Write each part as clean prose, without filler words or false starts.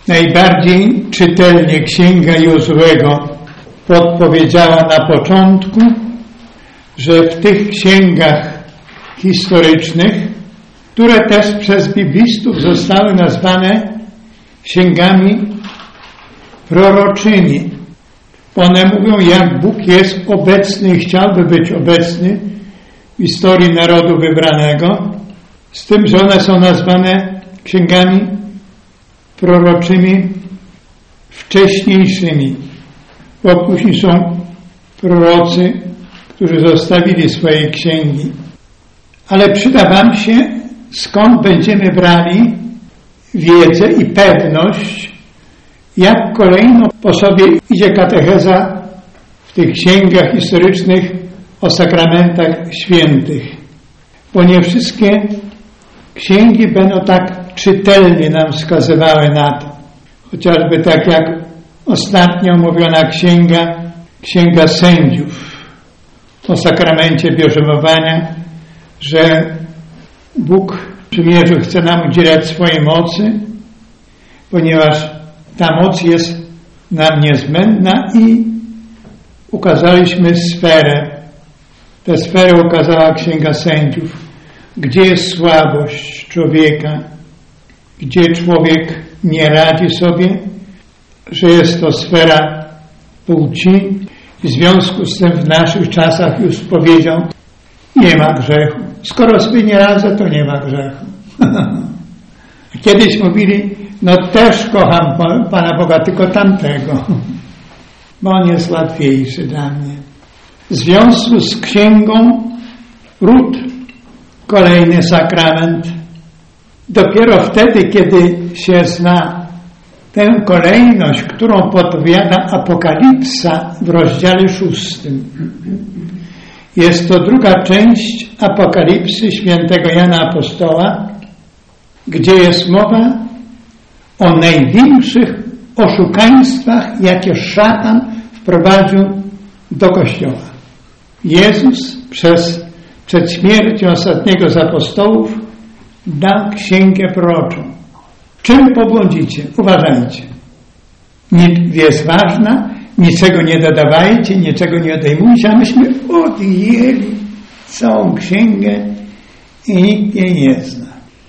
Najbardziej czytelnie Księga Jozłego podpowiedziała na początku, że w tych księgach historycznych, które też przez biblistów zostały nazwane księgami proroczymi. One mówią, jak Bóg jest obecny i chciałby być obecny w historii narodu wybranego, z tym, że one są nazwane księgami proroczymi wcześniejszymi, bo później są prorocy, którzy zostawili swoje księgi. Ale przyda wam się, skąd będziemy brali wiedzę i pewność, jak kolejno po sobie idzie katecheza w tych księgach historycznych o sakramentach świętych. Bo nie wszystkie księgi będą tak czytelnie nam wskazywały na to. Chociażby tak jak ostatnio omówiona księga sędziów o sakramencie bierzmowania, że Bóg w przymierzu chce nam udzielać swojej mocy, ponieważ ta moc jest nam niezbędna i ukazaliśmy sferę. Tę sferę ukazała Księga Sędziów, gdzie jest słabość człowieka, gdzie człowiek nie radzi sobie, że jest to sfera płci i w związku z tym w naszych czasach już powiedział, nie ma grzechu. Skoro sobie nie radzę, to nie ma grzechu. Kiedyś mówili, no też kocham Pana Boga, tylko tamtego, bo on jest łatwiejszy dla mnie. W związku z księgą ród, kolejny sakrament, dopiero wtedy, kiedy się zna tę kolejność, którą podpowiada Apokalipsa w rozdziale 6. Jest to druga część Apokalipsy świętego Jana Apostoła, gdzie jest mowa o największych oszukaństwach, jakie szatan wprowadził do Kościoła. Jezus przed śmiercią ostatniego z apostołów dał księgę proroczą. Czym pobłądzicie? Uważajcie. Jest ważna, niczego nie dodawajcie, niczego nie odejmujcie, a myśmy odjęli całą księgę i nikt jej nie zna.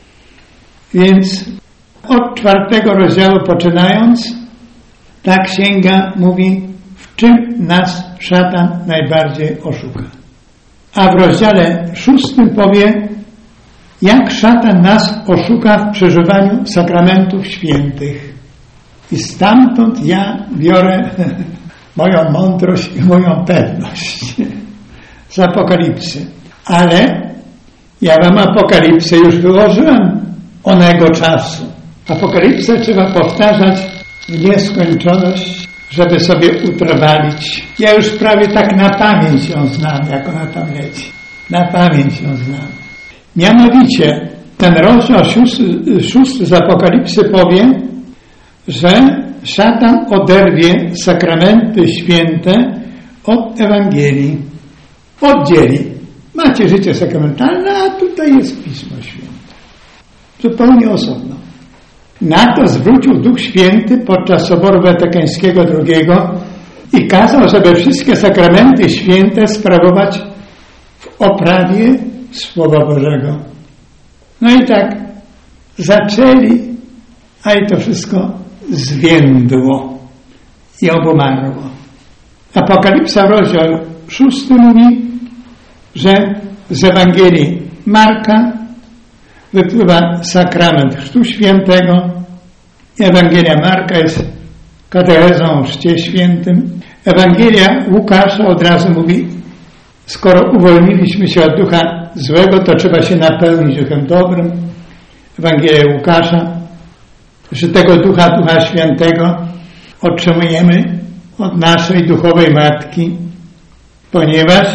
Więc od 4 rozdziału poczynając, ta księga mówi, w czym nas szatan najbardziej oszuka. A w rozdziale 6 powie, jak szatan nas oszuka w przeżywaniu sakramentów świętych. I stamtąd ja biorę moją mądrość i moją pewność z Apokalipsy. Ale ja wam Apokalipsę już wyłożyłem onego czasu. Apokalipsę trzeba powtarzać w nieskończoność, żeby sobie utrwalić. Ja już prawie tak na pamięć ją znam, jak ona tam leci. Na pamięć ją znam. Mianowicie ten rozdział 6 z Apokalipsy powie, że szatan oderwie sakramenty święte od Ewangelii. Oddzieli. Macie życie sakramentalne, a tutaj jest Pismo Święte. Zupełnie osobno. Na to zwrócił Duch Święty podczas Soboru Watykańskiego II i kazał, żeby wszystkie sakramenty święte sprawować w oprawie Słowa Bożego. No i tak zaczęli, a i to wszystko zwiędło i obumarło. Apokalipsa, rozdział 6 mówi, że z Ewangelii Marka wypływa sakrament Chrztu Świętego. Ewangelia Marka jest katechezą o Chrzcie Świętym. Ewangelia Łukasza od razu mówi, skoro uwolniliśmy się od ducha złego, to trzeba się napełnić duchem dobrym. Ewangelia Łukasza, że tego Ducha Świętego otrzymujemy od naszej duchowej Matki, ponieważ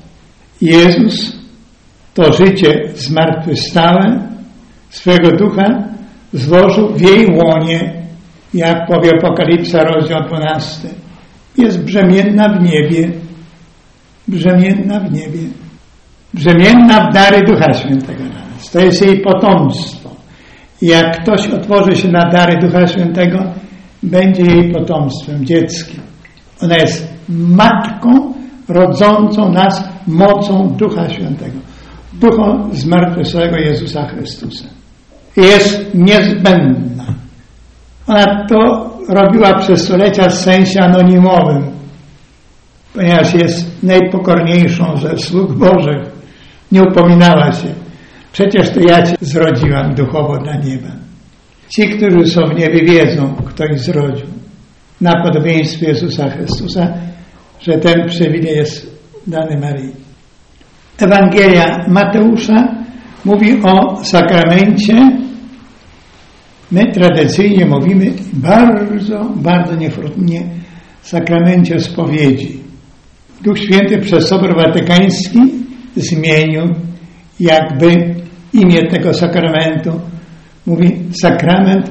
Jezus to życie zmartwychwstałe swego Ducha złożył w jej łonie, jak powie Apokalipsa, rozdział 12. Jest brzemienna w niebie. Brzemienna w niebie. Brzemienna w dary Ducha Świętego. To jest jej potomstwo. Jak ktoś otworzy się na dary Ducha Świętego, będzie jej potomstwem, dzieckiem. Ona jest matką rodzącą nas mocą Ducha Świętego. Ducha zmartwychwstałego Jezusa Chrystusa. Jest niezbędna. Ona to robiła przez stulecia w sensie anonimowym, ponieważ jest najpokorniejszą ze sług Bożych. Nie upominała się. Przecież to ja Cię zrodziłam duchowo dla nieba. Ci, którzy są w niebie, wiedzą, kto ich zrodził. Na podobieństwie Jezusa Chrystusa, że ten przywilej jest dany Maryi. Ewangelia Mateusza mówi o sakramencie. My tradycyjnie mówimy bardzo niechlubnie sakramencie spowiedzi. Duch Święty przez Sobór Watykański zmienił jakby imię tego sakramentu. Mówi sakrament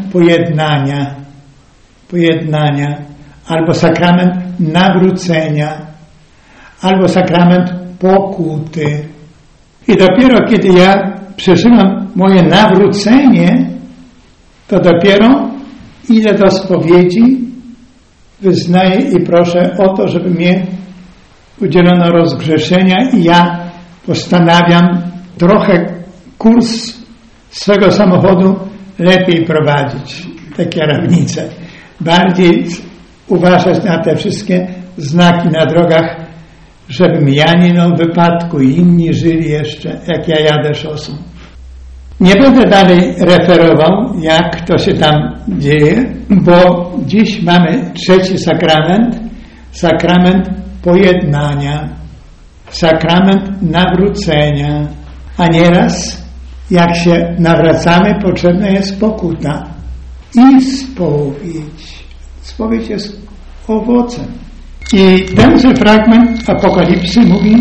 pojednania, albo sakrament nawrócenia, albo sakrament pokuty. I dopiero kiedy ja przeżywam moje nawrócenie, to dopiero idę do spowiedzi, wyznaję i proszę o to, żeby mnie udzielono rozgrzeszenia i ja postanawiam trochę kurs swego samochodu lepiej prowadzić, te kierownice. Bardziej uważać na te wszystkie znaki na drogach, żebym ja nie miał wypadku i inni żyli jeszcze, jak ja jadę szosą. Nie będę dalej referował, jak to się tam dzieje, bo dziś mamy trzeci sakrament, sakrament pojednania, sakrament nawrócenia, a nieraz jak się nawracamy, potrzebna jest pokuta i spowiedź. Spowiedź jest owocem. I tenże fragment Apokalipsy mówi: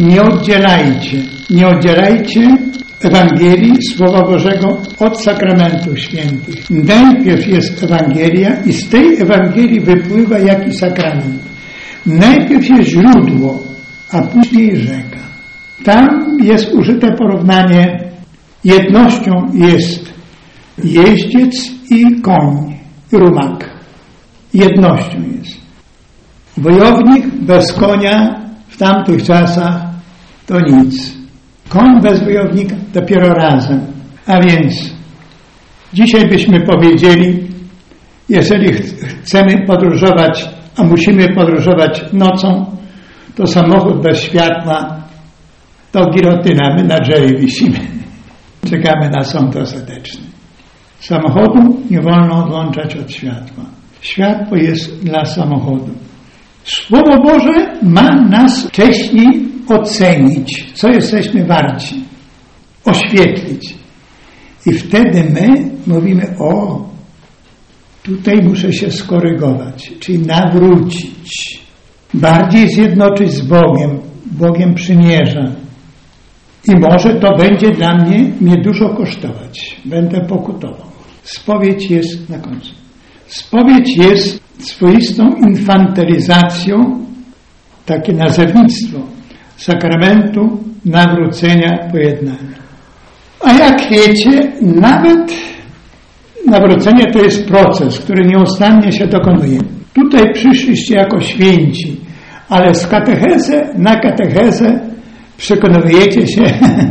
nie oddzielajcie Ewangelii Słowa Bożego od sakramentów świętych. Najpierw jest Ewangelia i z tej Ewangelii wypływa jakiś sakrament. Najpierw jest źródło, a później rzeka. Tam jest użyte porównanie. Jednością jest jeździec i koń, rumak. Jednością jest. Wojownik bez konia w tamtych czasach to nic. Koń bez wojownika dopiero razem. A więc dzisiaj byśmy powiedzieli, jeżeli chcemy podróżować, a musimy podróżować nocą, to samochód bez światła to gilotyna, my na drzewie wisimy. Czekamy na sąd ostateczny. Samochodu nie wolno odłączać od światła. Światło jest dla samochodu. Słowo Boże ma nas wcześniej ocenić, co jesteśmy warci, oświetlić. I wtedy my mówimy: o, tutaj muszę się skorygować, czyli nawrócić, bardziej zjednoczyć z Bogiem, Bogiem przymierza. I może to będzie dla mnie dużo kosztować. Będę pokutował. Spowiedź jest na końcu. Spowiedź jest swoistą infantylizacją, takie nazewnictwo sakramentu nawrócenia, pojednania. A jak wiecie, nawet nawrócenie to jest proces, który nieustannie się dokonuje. Tutaj przyszliście jako święci, ale z katechezy na katechezę przekonujecie się,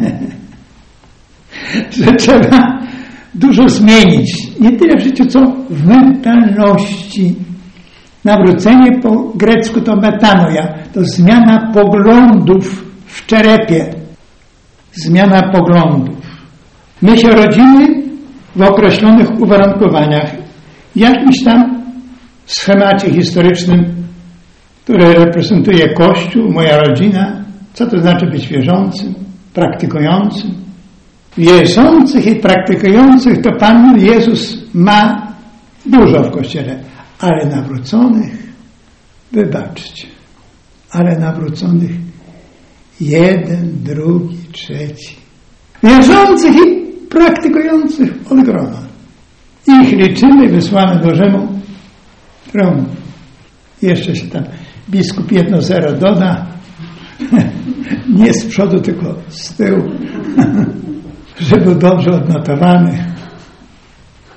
że trzeba dużo zmienić. Nie tyle w życiu, co w mentalności. Nawrócenie po grecku to metanoia, to zmiana poglądów w czerepie. Zmiana poglądów. My się rodzimy w określonych uwarunkowaniach, jakimś tam schemacie historycznym, który reprezentuje Kościół, moja rodzina. Co to znaczy być wierzącym, praktykującym? Wierzących i praktykujących to Pan Jezus ma dużo w Kościele, ale nawróconych, wybaczcie, ale nawróconych jeden, drugi, trzeci. Wierzących i praktykujących od grona. Ich liczymy, wysłamy Bożemu tronu. Jeszcze się tam biskup 1-0 doda, nie z przodu, tylko z tyłu, żeby był dobrze odnotowany.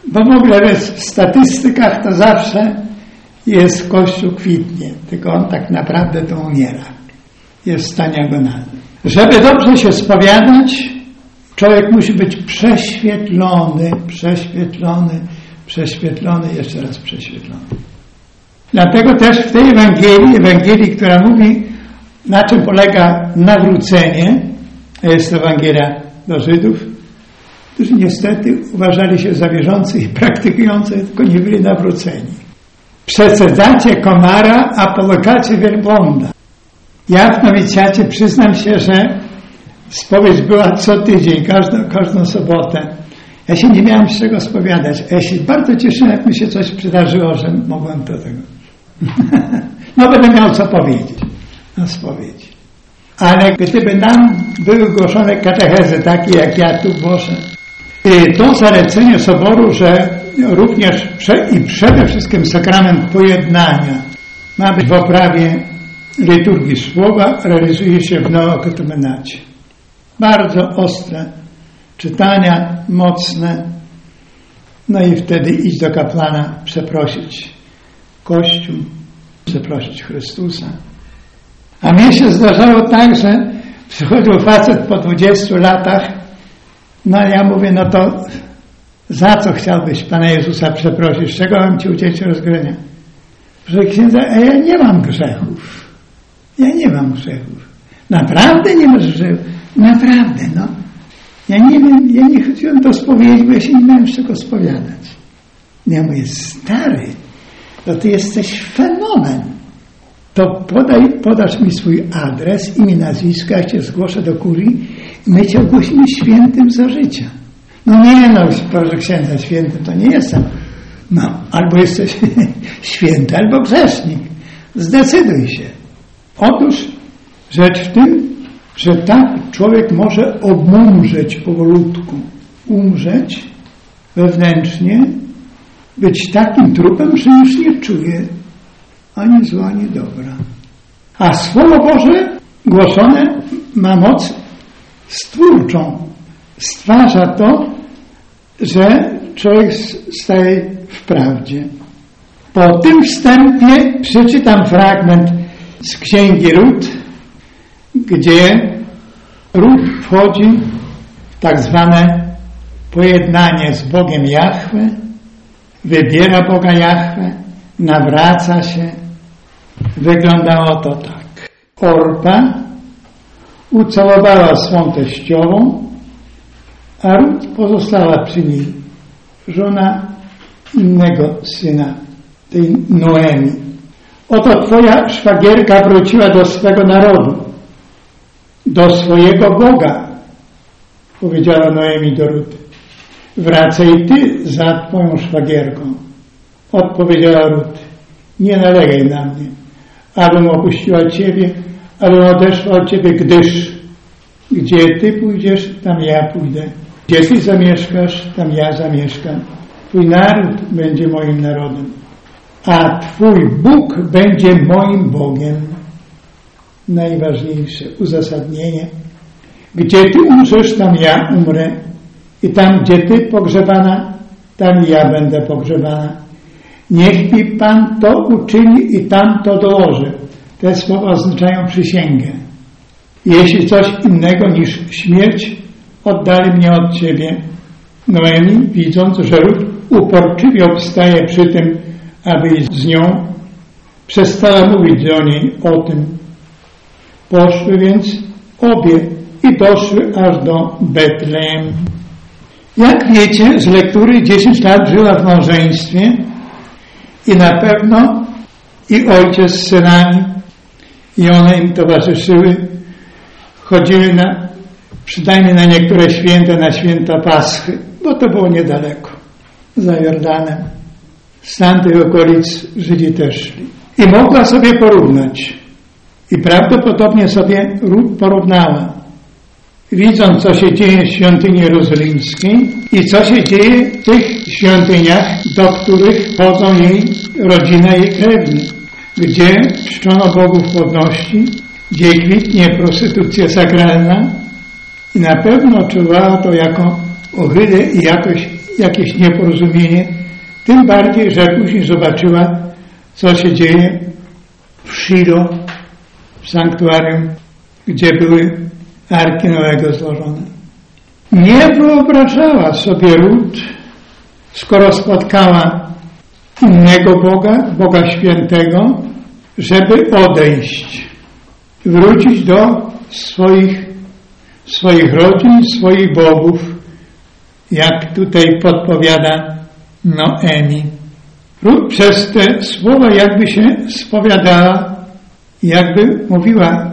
Bo w ogóle w statystykach to zawsze jest Kościół kwitnie, tylko on tak naprawdę to umiera. Jest w stanie agonalnym. Żeby dobrze się spowiadać, człowiek musi być prześwietlony, jeszcze raz prześwietlony. Dlatego też w tej Ewangelii, która mówi, na czym polega nawrócenie, jest to Ewangelia do Żydów, którzy niestety uważali się za wierzących i praktykujących, tylko nie byli nawróceni. Przecedzacie komara, a połykacie wielbłąda. Ja w nowicjacie przyznam się, że spowiedź była co tydzień, każdą sobotę. Ja się nie miałem z czego spowiadać. Ja się bardzo cieszyłem, jak mi się coś przydarzyło, że mogłem do tego. No będę miał co powiedzieć na spowiedzi. Ale gdyby nam były głoszone katechezy takie, jak ja tu głoszę, to zalecenie Soboru, że również przede wszystkim sakrament pojednania ma być w oprawie liturgii słowa, realizuje się w neokatechumenacie. Bardzo ostre czytania, mocne, no i wtedy iść do kapłana, przeprosić Kościół, przeprosić Chrystusa. A mnie się zdarzało tak, że przychodził facet po 20 latach, no ja mówię, no to za co chciałbyś Pana Jezusa przeprosić? Z czego mam Ci udzielić rozgrania? Proszę księdza, a ja nie mam grzechów. Ja nie mam grzechów. Naprawdę nie masz grzechów? Naprawdę, no. Ja nie chodziłem do spowiedzi, bo ja się nie miałem z czego spowiadać. Ja mówię, stary, to Ty jesteś fenomen. To podasz mi swój adres, imię, nazwisko, ja Cię zgłoszę do kurii i my Cię ogłosimy świętym za życia. No nie, no, proszę księdza, świętym to nie jestem. No, albo jesteś święty, albo grzesznik. Zdecyduj się. Otóż rzecz w tym, że tak człowiek może obmążeć powolutku, umrzeć wewnętrznie, być takim trupem, że już nie czuje ani zła, ani dobra. A Słowo Boże głoszone ma moc stwórczą. Stwarza to, że człowiek staje w prawdzie. Po tym wstępie przeczytam fragment z Księgi Rut, gdzie Rut wchodzi w tak zwane pojednanie z Bogiem Jahwe, wybiera Boga Jahwe, nawraca się. Wyglądało to tak. Orpa ucałowała swą teściową, a Rut pozostała przy niej, żona innego syna, tej Noemi. Oto twoja szwagierka wróciła do swego narodu, do swojego Boga, powiedziała Noemi do Rut. Wracaj ty za twoją szwagierką. Odpowiedziała Rut, nie nalegaj na mnie, abym opuściła ciebie, abym odeszła od ciebie, gdyż gdzie ty pójdziesz, tam ja pójdę. Gdzie ty zamieszkasz, tam ja zamieszkam. Twój naród będzie moim narodem, a twój Bóg będzie moim Bogiem. Najważniejsze uzasadnienie. Gdzie ty umrzesz, tam ja umrę. I tam, gdzie ty pogrzebana, tam ja będę pogrzebana. Niech mi Pan to uczyni i tam to dołoży. Te słowa oznaczają przysięgę. Jeśli coś innego niż śmierć oddali mnie od ciebie. Noemi, widząc, że Rut uporczywie obstaje przy tym, aby iść z nią, przestała mówić do niej o tym. Poszły więc obie i doszły aż do Betlejem. Jak wiecie z lektury, 10 lat żyła w małżeństwie i na pewno i ojciec z synami i one im towarzyszyły, chodziły przynajmniej na niektóre święta, na święta Paschy, bo to było niedaleko, za Jordanem. Z tamtych okolic Żydzi też szli. I mogła sobie porównać. I prawdopodobnie sobie Rut porównała. Widząc, co się dzieje w świątyni jerozolimskiej i co się dzieje w tych świątyniach, do których chodzą jej rodzina, jej krewni, gdzie czczono bogów płodności, gdzie kwitnie prostytucja sakralna i na pewno odczuwała to jako ohydę i jakoś jakieś nieporozumienie, tym bardziej, że później zobaczyła, co się dzieje w Shilo, w sanktuarium, gdzie były Arki Noego złożone. Nie wyobrażała sobie Rut, skoro spotkała innego Boga, Boga Świętego, żeby odejść, wrócić do swoich rodzin, swoich bogów, jak tutaj podpowiada Noemi. Rut przez te słowa jakby się spowiadała, jakby mówiła: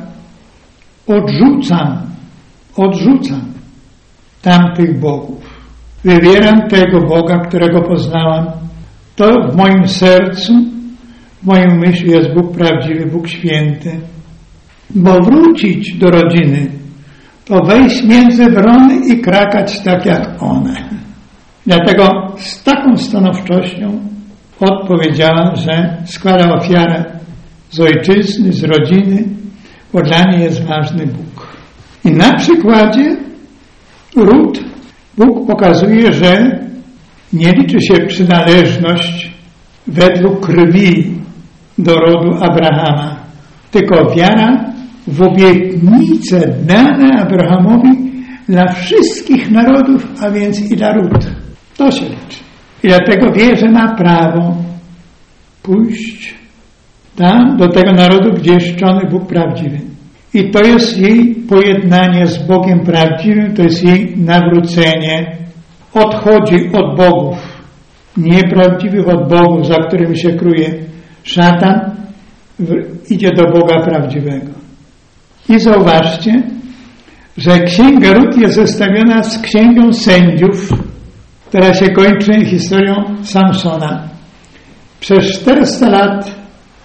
odrzucam tamtych bogów. Wybieram tego Boga, którego poznałam. To w moim sercu, w moim myśli jest Bóg prawdziwy, Bóg święty. Bo wrócić do rodziny, to wejść między wrony i krakać tak jak one. Dlatego z taką stanowczością odpowiedziała, że składa ofiarę z ojczyzny, z rodziny, bo dla niej jest ważny Bóg. I na przykładzie Rut Bóg pokazuje, że nie liczy się przynależność według krwi do rodu Abrahama, tylko wiara w obietnicę dane Abrahamowi dla wszystkich narodów, a więc i dla Rut. To się liczy. I dlatego wie, że ma prawo pójść tam, do tego narodu, gdzie jest czczony Bóg prawdziwy. I to jest jej pojednanie z Bogiem prawdziwym, to jest jej nawrócenie. Odchodzi od bogów nieprawdziwych, od bogów, za którymi się kryje szatan, idzie do Boga prawdziwego. I zauważcie, że Księga Rut jest zestawiona z Księgą Sędziów, która się kończy historią Samsona. Przez 400 lat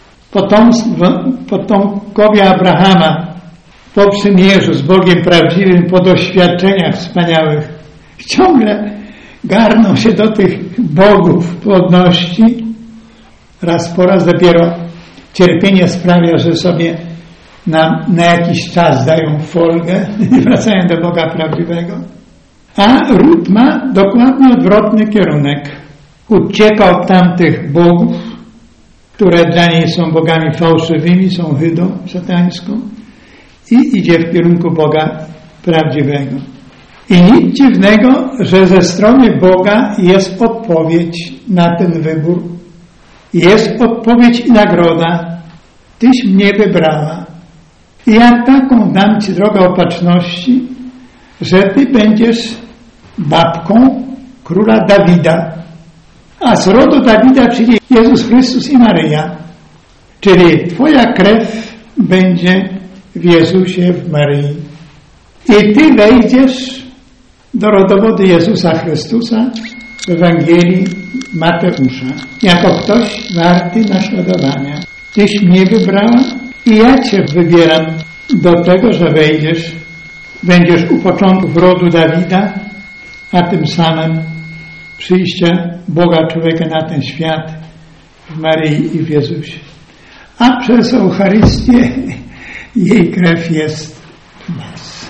potomkowie Abrahama po przymierzu z Bogiem prawdziwym, po doświadczeniach wspaniałych, ciągle garną się do tych bogów płodności. Raz po raz dopiero cierpienie sprawia, że sobie na jakiś czas dają folgę i wracają do Boga prawdziwego. A Rut ma dokładnie odwrotny kierunek. Ucieka od tamtych bogów, które dla niej są bogami fałszywymi, są hydą szatańską, i idzie w kierunku Boga prawdziwego. I nic dziwnego, że ze strony Boga jest odpowiedź na ten wybór. Jest odpowiedź i nagroda. Tyś mnie wybrała. I ja taką dam Ci drogę opatrzności, że Ty będziesz babką króla Dawida. A z rodu Dawida przyjdzie Jezus Chrystus i Maryja. Czyli Twoja krew będzie w Jezusie, w Maryi. I Ty wejdziesz do rodowodu Jezusa Chrystusa w Ewangelii Mateusza jako ktoś warty naśladowania. Tyś mnie wybrała i ja Cię wybieram do tego, że będziesz u początków rodu Dawida, a tym samym przyjścia Boga człowieka na ten świat w Maryi i w Jezusie. A przez Eucharystię jej krew jest w nas.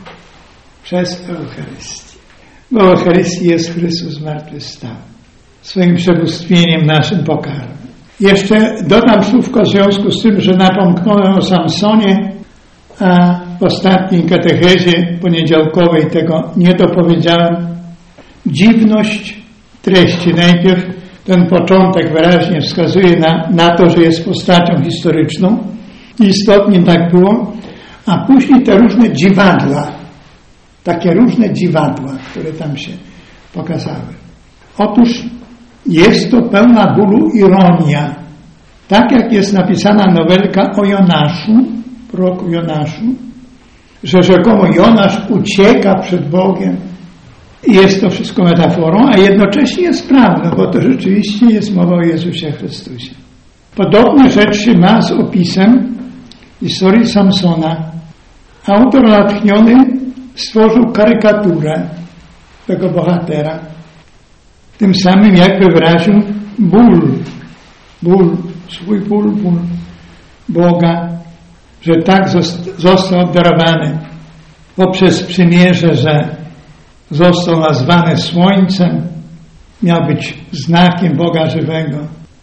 Przez Eucharystię. Bo w Eucharystii jest Chrystus zmartwychwstał. Swoim przebóstwieniem naszym pokarmem. Jeszcze dodam słówko w związku z tym, że napomknąłem o Samsonie, a w ostatniej katechezie poniedziałkowej tego nie dopowiedziałem. Dziwność treści. Najpierw ten początek wyraźnie wskazuje na to, że jest postacią historyczną. Istotnie tak było, a później te różne dziwadła, takie różne dziwadła, które tam się pokazały. Otóż jest to pełna bólu ironia. Tak jak jest napisana nowelka o Jonaszu, proroku Jonaszu, że rzekomo Jonasz ucieka przed Bogiem i jest to wszystko metaforą, a jednocześnie jest prawdą, bo to rzeczywiście jest mowa o Jezusie Chrystusie. Podobne rzeczy ma z opisem historii Samsona. Autor natchniony stworzył karykaturę tego bohatera. Tym samym jakby wyraził swój ból Boga, że tak został obdarowany poprzez przymierze, że został nazwany słońcem, miał być znakiem Boga żywego,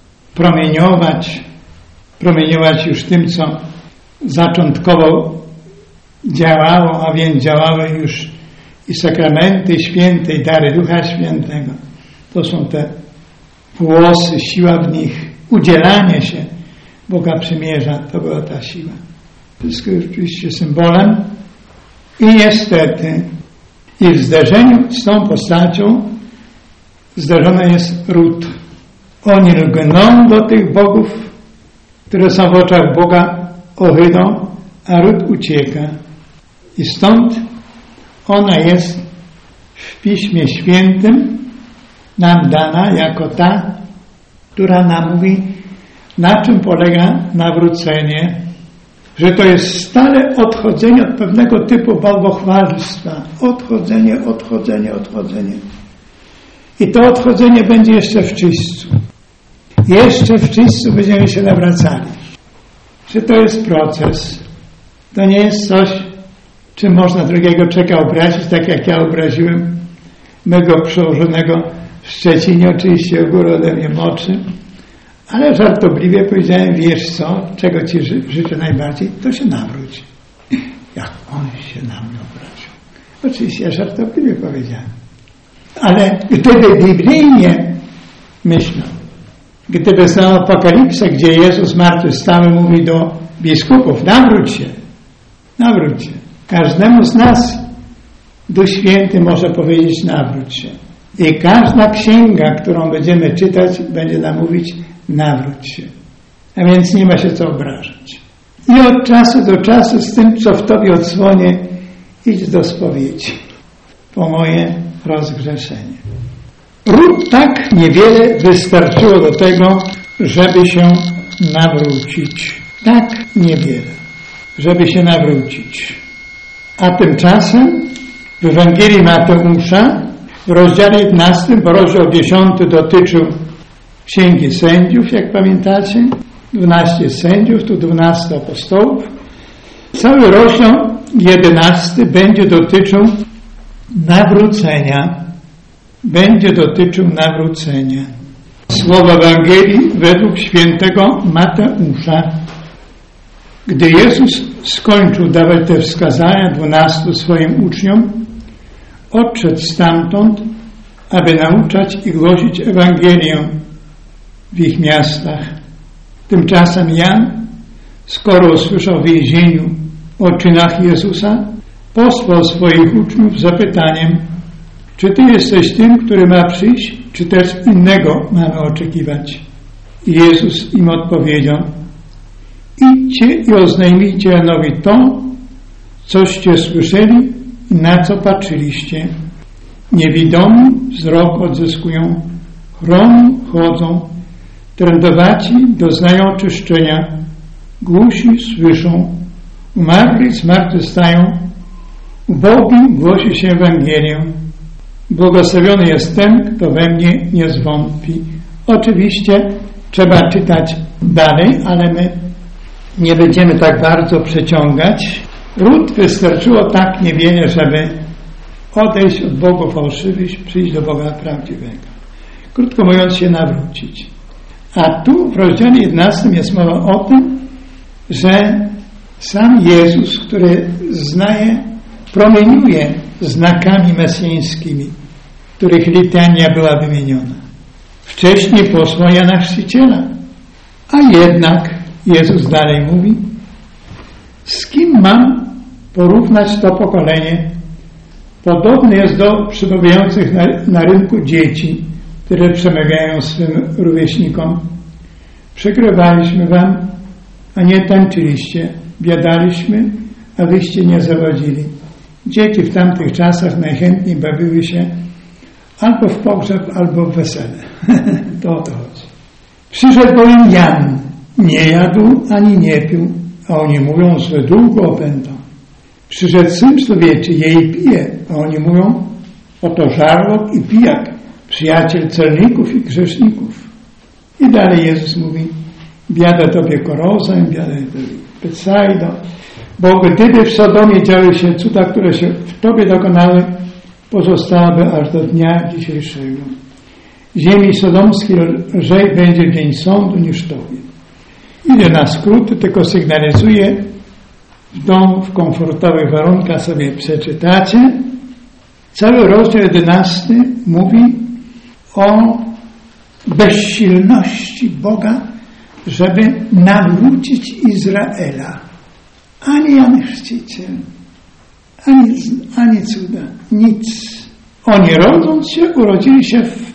promieniować już tym, co zaczątkowo działało, a więc działały już i sakramenty święte, i dary Ducha Świętego. To są te głosy, siła w nich, udzielanie się Boga przymierza, to była ta siła. Wszystko jest oczywiście symbolem i niestety i w zderzeniu z tą postacią zderzony jest ród. Oni lgną do tych bogów, które są w oczach Boga ohydą, a ród ucieka. I stąd ona jest w Piśmie Świętym nam dana jako ta, która nam mówi, na czym polega nawrócenie, że to jest stale odchodzenie od pewnego typu bałwochwalstwa. Odchodzenie. I to odchodzenie będzie jeszcze w czyśćcu. Jeszcze w czyśćcu będziemy się nawracali. Że to jest proces. To nie jest coś, czym można drugiego człowieka obrazić, tak jak ja obraziłem mego przełożonego w Szczecinie, oczywiście u góry ode mnie młodszym, ale żartobliwie powiedziałem, wiesz co, czego ci życzę najbardziej, to się nawróć. Jak on się na mnie obraził. Oczywiście ja żartobliwie powiedziałem. Ale gdyby biblijnie myślał, gdyby znał Apokalipsę, gdzie Jezus zmartwychwstały mówi do biskupów, nawróć się. Każdemu z nas Duch Święty może powiedzieć, nawróć się. I każda księga, którą będziemy czytać, będzie nam mówić, nawróć się. A więc nie ma się co obrażać. I od czasu do czasu z tym, co w tobie odsłonie, idź do spowiedzi po moje rozgrzeszenie. Ród tak niewiele wystarczyło do tego, żeby się nawrócić. Tak niewiele, żeby się nawrócić. A tymczasem w Ewangelii Mateusza w rozdziale 11, bo rozdział 10 dotyczył Księgi Sędziów, jak pamiętacie, 12 sędziów, tu 12 apostołów. Cały rozdział 11 będzie dotyczył nawrócenia. Słowa Ewangelii według świętego Mateusza. Gdy Jezus skończył dawać te wskazania 12 swoim uczniom, odszedł stamtąd, aby nauczać i głosić Ewangelię w ich miastach. Tymczasem Jan, skoro usłyszał w więzieniu o czynach Jezusa, posłał swoich uczniów z zapytaniem, czy Ty jesteś tym, który ma przyjść, czy też innego mamy oczekiwać? I Jezus im odpowiedział, idźcie i oznajmijcie Janowi to, coście słyszeli i na co patrzyliście. Niewidomi wzrok odzyskują, chromi chodzą, trędowaci doznają oczyszczenia, głusi słyszą, umarli zmartwychwstają, ubogim głosi się Ewangelię. Błogosławiony jest ten, kto we mnie nie zwątpi. Oczywiście trzeba czytać dalej, ale my nie będziemy tak bardzo przeciągać. Ród wystarczyło tak niewiele, żeby odejść od bogów fałszywych, przyjść do Boga prawdziwego. Krótko mówiąc, się nawrócić. A tu w rozdziale 11 jest mowa o tym, że sam Jezus, który promieniuje znakami mesjańskimi, których litania była wymieniona. Wcześniej posłał Jana Chrzciciela. A jednak Jezus dalej mówi, z kim mam porównać to pokolenie? Podobne jest do przebywających na rynku dzieci, które przemawiają swym rówieśnikom. Przygrywaliśmy wam, a nie tańczyliście. Biadaliśmy, a wyście nie zawodzili. Dzieci w tamtych czasach najchętniej bawiły się albo w pogrzeb, albo w wesele. To o to chodzi. Przyszedł bowiem Jan. Nie jadł, ani nie pił, a oni mówią, że długo opętał. Przyszedł Syn Człowieczy, je i pije, a oni mówią, oto żarłok i pijak, przyjaciel celników i grzeszników. I dalej Jezus mówi, biada tobie Korozem, biada tobie Betsajdo, bo gdyby w Sodomie działy się cuda, które się w tobie dokonały, pozostałaby aż do dnia dzisiejszego. ziemi sodomskiej lżej będzie dzień sądu niż tobie. Idę na skróty, tylko sygnalizuję, w domu, w komfortowych warunkach sobie przeczytacie. Cały rozdział 11 mówi o bezsilności Boga, żeby nawrócić Izraela. Ani Jan Chrzciciel, ani cuda, nic. Oni rodząc się, urodzili się w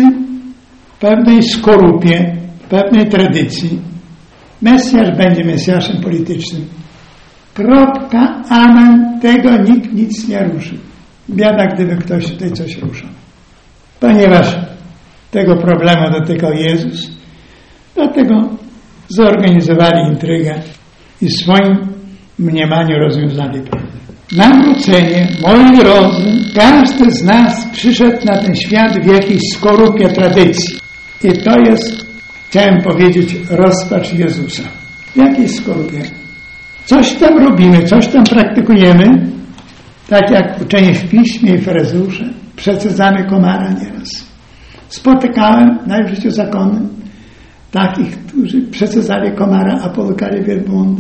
pewnej skorupie, w pewnej tradycji. Mesjasz będzie Mesjaszem politycznym. Kropka, amen, tego nikt nic nie ruszy. Biada, gdyby ktoś tutaj coś ruszał. Ponieważ tego problemu dotykał Jezus, dlatego zorganizowali intrygę i w swoim mniemaniu rozwiązali problem. Nawrócenie, moi drodzy, każdy z nas przyszedł na ten świat w jakiejś skorupie tradycji. I to jest, chciałem powiedzieć, rozpacz Jezusa. W jakiej skorupie? Coś tam robimy, coś tam praktykujemy, tak jak uczeni w Piśmie i faryzeusze, przecedzamy komara nieraz. Spotykałem w życiu zakonnym takich, którzy przecedzali komara, a polukali wielbłąda.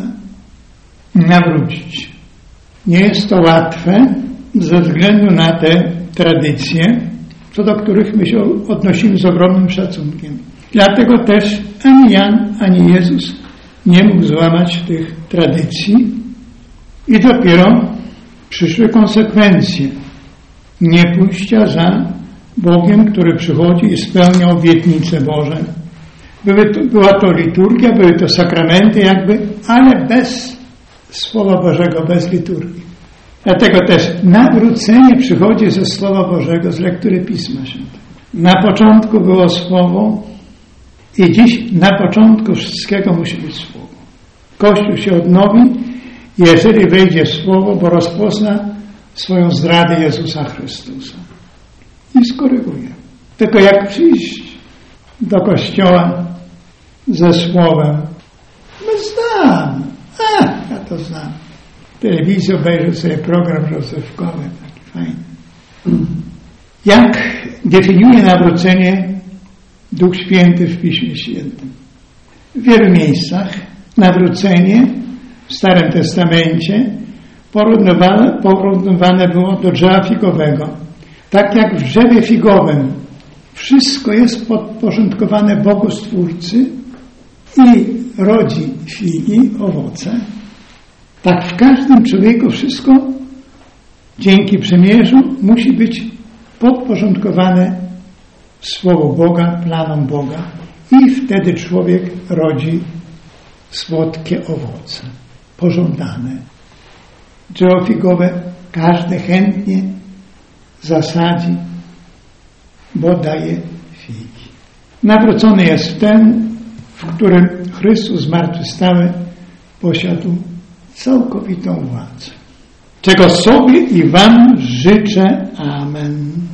Nawrócić. Nie jest to łatwe ze względu na te tradycje, co do których my się odnosimy z ogromnym szacunkiem. Dlatego też ani Jan, ani Jezus nie mógł złamać tych tradycji i dopiero przyszły konsekwencje niepójścia za Bogiem, który przychodzi i spełnia obietnice Boże. Była to liturgia, były to sakramenty jakby, ale bez Słowa Bożego, bez liturgii. Dlatego też nawrócenie przychodzi ze Słowa Bożego, z lektury Pisma Świętego. Na początku było Słowo i dziś na początku wszystkiego musi być Słowo. Kościół się odnowi, jeżeli wejdzie Słowo, bo rozpozna swoją zdradę Jezusa Chrystusa. I skoryguje. Tylko jak przyjść do Kościoła ze Słowem? My znam. Ja to znam. W telewizji obejrzę sobie program rozrywkowy, taki fajny. Jak definiuje nawrócenie Duch Święty w Piśmie Świętym? W wielu miejscach nawrócenie w Starym Testamencie porównywane było do drzewa figowego. Tak jak w drzewie figowym wszystko jest podporządkowane Bogu Stwórcy i rodzi figi, owoce, tak w każdym człowieku wszystko dzięki przymierzu musi być podporządkowane Słowu Boga, planom Boga i wtedy człowiek rodzi słodkie owoce, pożądane. Drzewo figowe każdy chętnie zasadzi, bo daje figi. Nawrócony jest ten, w którym Chrystus zmartwychwstały posiadł całkowitą władzę. Czego sobie i wam życzę. Amen.